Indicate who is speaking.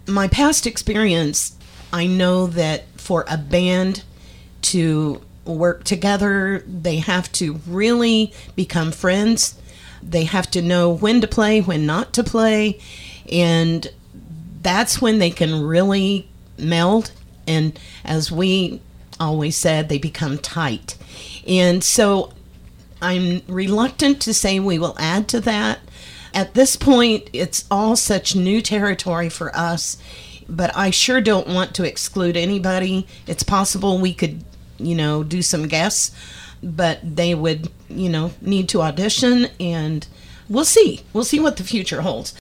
Speaker 1: my past experience, I know that for a band to work together, they have to really become friends. They have to know when to play, when not to play, and that's when they can really meld. And as we always said, they become tight. And so I'm reluctant to say we will add to that. At this point, it's all such new territory for us, but I sure don't want to exclude anybody. It's possible we could, do some guests, but they would, need to audition, and we'll see. We'll see what the future holds.